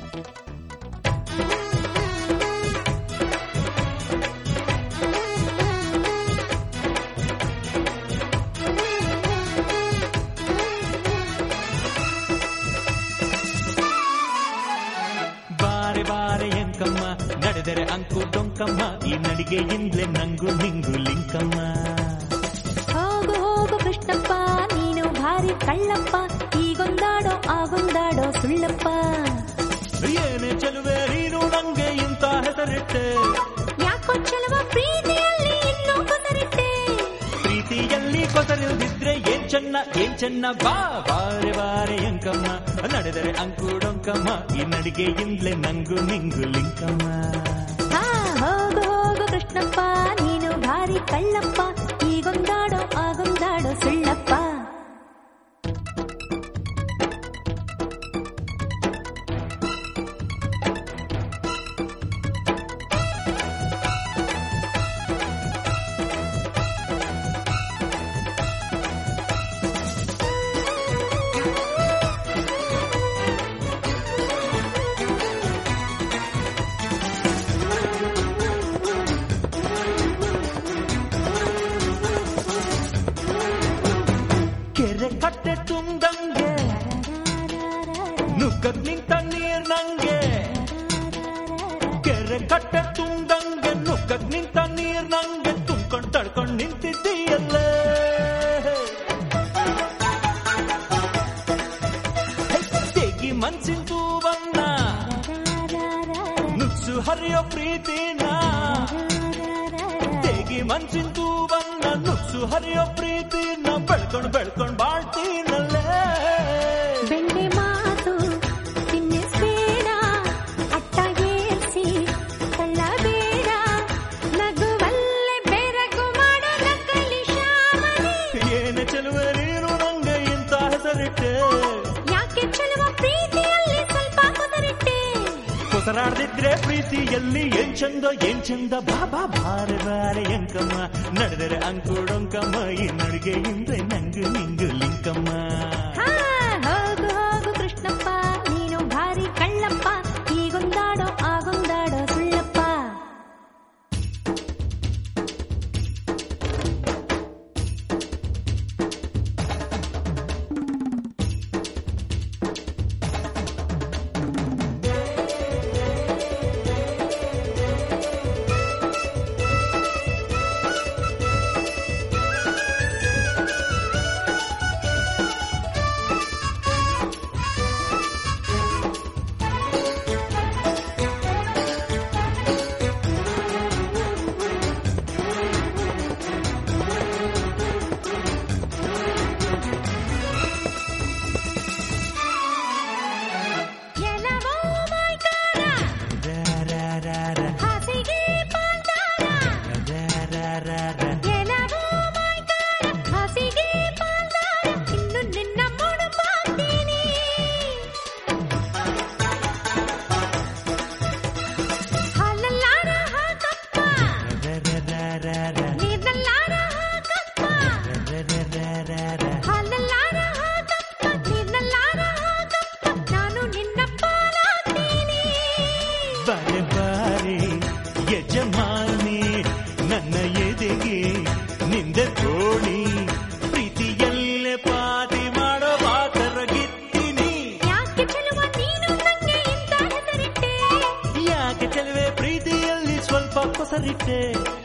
ನಡೆದರೆ ಅಂಕು ಡೊಂಕಮ್ಮ ಈ ನಡಿಗೆಯಿಂದಲೇ ನಂಗು ನಿಂಗು ಲಿಂಕಮ್ಮ. ಹೋಗು ಹೋಗು ಕೃಷ್ಣಪ್ಪ ನೀನು ಭಾರಿ ಕಳ್ಳಪ್ಪ, ಈಗೊಂದಾಡೋ ಆಗೊಂದಾಡೋ ಸುಳ್ಳಪ್ಪ. ಏನೇ ಚೆಲುವೆ ನೀನು ನಂಗೆ ಇಂತ ಹೆಸರಿಟ್ಟೆ, ಯಾಕೋ ಚೆಲುವ ಪ್ರೀತಿಯಲ್ಲಿ ಇನ್ನೂ ಕೊಸರಿಟ್ಟೆ. ಪ್ರೀತಿಯಲ್ಲಿ ಕೊಸರಿಲ್ದಿದ್ರೆ ಏನ್ ಚೆನ್ನ ಬಾ ಬಾರೆ ಬಾರೆ ಎಂಕಮ್ಮ. ನಡೆದರೆ ಅಂಕು ಡೊಂಕಮ್ಮ ಈ ನಡಿಗೆಯಿಂದಲೇ ನಂಗು ನಿಂಗು ಲಿಂಕಮ್ಮ. ಹೋಗು ಹೋಗು ಕೃಷ್ಣಪ್ಪ ನೀನು ಭಾರಿ ಕಳ್ಳಪ್ಪ, ಈಗೊಂದಾಡೋ ಆಗೊಂದಾಡೋ ಸುಳ್ಳಪ್ಪ. ಕಟ್ಟೆ ತುಂದಂಗೆ ನುಗ್ಗಕ್ ನಿಂತ ನೀರ್ ನಂಗೆ, ಕೆರೆ ಕಟ್ಟೆ ತುಂದಂಗೆ ನುಗ್ಗಕ್ ನಿಂತ ನೀರ್ ನಂಗೆ, ತುಂಬ್ಕೊಂಡ್ ತಡ್ಕೊಂಡ್ ನಿಂತಿದ್ದೀಯಲ್ಲೇ. ತೆಗಿ ಮನ್ಸಿನ ತೂವನ್ನ ನುಗ್ಸು ಹರಿಯೋ ಪ್ರೀತಿನ, ತೆಗಿ ಮನ್ಸಿನ ತೂವನ್ನ ನುಗ್ಸು ಹರಿಯೋ ಪ್ರೀತಿನ, ಬೆಳ್ಕೊಂಡ್ ಬಾಳ್ತೀನಲ್ಲೇ. ಬೆಣ್ಣೆ ಮಾತು ತಿನ್ನಿಸ್ಬೇಡ, ಅಟ್ಟ ಏರ್ಸಿ ತಳ್ಳಬೇಡ, ನಗುವಲ್ಲೇ ಬೆರಗು ಮಾಡೋ ನಕಲಿ ಶ್ಯಾಮನಿ. ಏನೇ ಚೆಲುವೆ ನೀನು ನಂಗೆ ಇಂತ ಹೆಸರಿಟ್ಟೆ, ಯಾಕೆ ಚೆಲುವ ಪ್ರೀತಿಯಲ್ಲಿ ಸ್ವಲ್ಪ ಕೊಸರಿಟ್ಟೆ. ಕೊಸರಾಡ್ದಿದ್ರೆ ಪ್ರೀತಿಯಲ್ಲಿ ಏನ್ ಚಂದ ಬಾಬಾ ಬಾರೆ ಬಾರೆ ಎಂಕಮ್ಮ. ನಡೆದರೆ ಅಂಕು ಡೊಂಕಮ್ಮ ಈ ನಡಿಗೆಯಿಂದ ನಂಗು ನಿಂಗು ಲಿಂಕಮ್ಮ. ಹೋಗು ಹೋಗು ಕೃಷ್ಣಪ್ಪ ನೀನು ಭಾರಿ ಕಳ್ಳಪ್ಪ, ಈಗೊಂದಾಡೋ ಆಗೊಂದಾಡೋ ಸುಳ್ಳಪ್ಪ. ಬಾರೆ ಬಾರೆ ಯಜಮಾನಿ ನನ್ನ ಎದೆಗೆ ನಿಂದೆ ತೋಣಿ, ಪ್ರೀತಿಯಲ್ಲೇ ಪಾತಿ ಮಾಡೋ ಬಾತರಗಿತ್ತೀನಿ. ಯಾಕೆ ಚೆಲುವ ನೀನು ನಂಗೆ ಇಂತ ಹೆಸರಿಟ್ಟೆ, ಯಾಕೆ ಚೆಲುವೆ ಪ್ರೀತಿಯಲ್ಲಿ ಸ್ವಲ್ಪ ಕೊಸರಿಟ್ಟೆ.